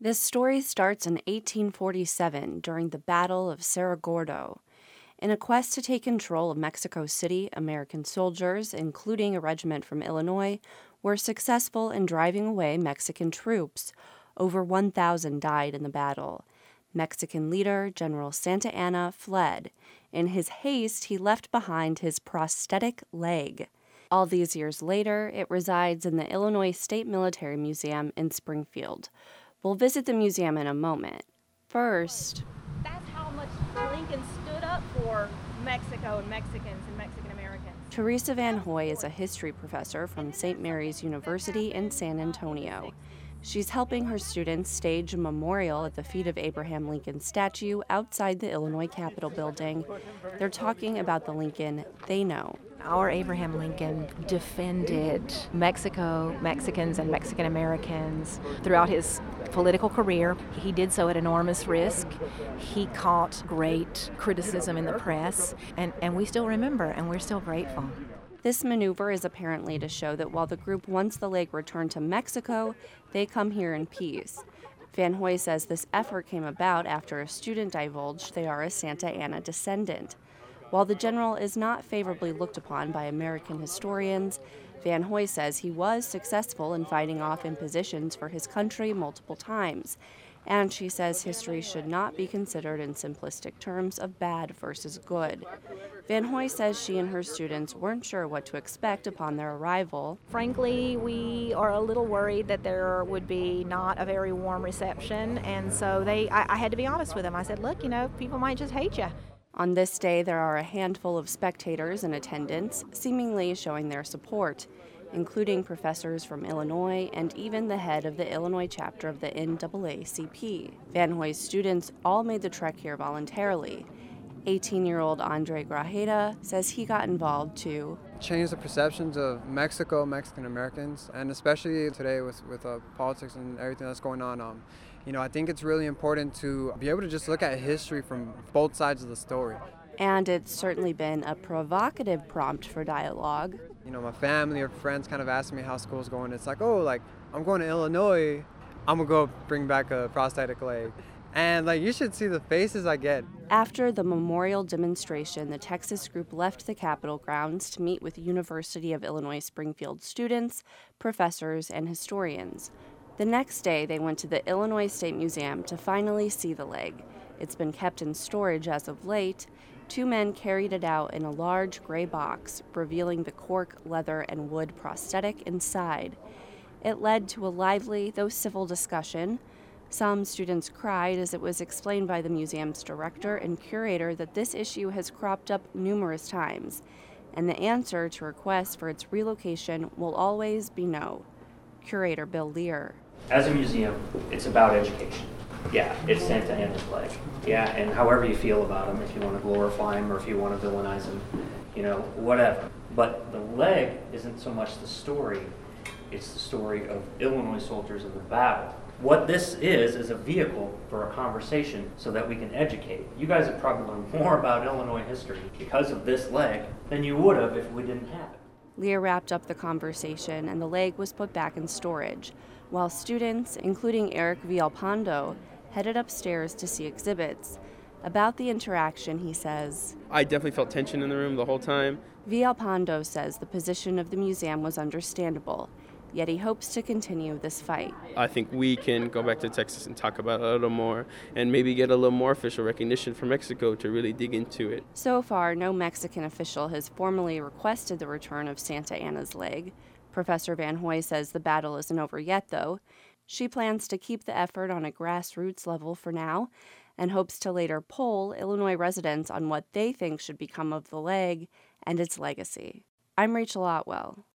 This story starts in 1847 during the Battle of Cerro Gordo. In a quest to take control of Mexico City, American soldiers, including a regiment from Illinois, were successful in driving away Mexican troops. Over 1,000 died in the battle. Mexican leader General Santa Anna fled. In his haste, he left behind his prosthetic leg. All these years later, it resides in the Illinois State Military Museum in Springfield. We'll visit the museum in a moment. First, that's how much Lincoln stood up for Mexico and Mexicans and Mexican Americans. Teresa Van Hoy is a history professor from St. Mary's University in San Antonio. She's helping her students stage a memorial at the feet of Abraham Lincoln's statue outside the Illinois Capitol building. They're talking about the Lincoln they know. Our Abraham Lincoln defended Mexico, Mexicans, and Mexican Americans throughout his political career. He did so at enormous risk. He caught great criticism in the press, and we still remember, and we're still grateful. This maneuver is apparently to show that while the group wants the leg returned to Mexico, they come here in peace. Van Hoy says this effort came about after a student divulged they are a Santa Anna descendant. While the general is not favorably looked upon by American historians, Van Hoy says he was successful in fighting off impositions for his country multiple times. And she says history should not be considered in simplistic terms of bad versus good. Van Hoy says she and her students weren't sure what to expect upon their arrival. Frankly, we are a little worried that there would be not a very warm reception, and so I had to be honest with them. I said, look, people might just hate you. On this day, there are a handful of spectators in attendance, seemingly showing their support, including professors from Illinois and even the head of the Illinois chapter of the NAACP. Van Hoy's students all made the trek here voluntarily. 18-year-old Andre Grajeda says he got involved to change the perceptions of Mexico, Mexican Americans, and especially today with politics and everything that's going on. I think it's really important to be able to just look at history from both sides of the story. And it's certainly been a provocative prompt for dialogue. My family or friends kind of ask me how school's going. It's like, I'm going to Illinois. I'm going to go bring back a prosthetic leg. And you should see the faces I get. After the memorial demonstration, the Texas group left the Capitol grounds to meet with University of Illinois Springfield students, professors, and historians. The next day, they went to the Illinois State Museum to finally see the leg. It's been kept in storage as of late. Two men carried it out in a large gray box, revealing the cork, leather, and wood prosthetic inside. It led to a lively, though civil discussion. Some students cried as it was explained by the museum's director and curator that this issue has cropped up numerous times, and the answer to requests for its relocation will always be no. Curator Bill Lear. As a museum, it's about education. Yeah, it's Santa Anna's leg. Yeah, and however you feel about him, if you want to glorify him or if you want to villainize him, whatever. But the leg isn't so much the story, it's the story of Illinois soldiers in the battle. What this is a vehicle for a conversation so that we can educate. You guys have probably learned more about Illinois history because of this leg than you would have if we didn't have it. Lear wrapped up the conversation and the leg was put back in storage, while students, including Eric Villalpando, headed upstairs to see exhibits. About the interaction, he says, I definitely felt tension in the room the whole time. Villalpando says the position of the museum was understandable, yet he hopes to continue this fight. I think we can go back to Texas and talk about it a little more and maybe get a little more official recognition from Mexico to really dig into it. So far, no Mexican official has formally requested the return of Santa Anna's leg. Professor Van Hoy says the battle isn't over yet, though. She plans to keep the effort on a grassroots level for now and hopes to later poll Illinois residents on what they think should become of the leg and its legacy. I'm Rachel Otwell.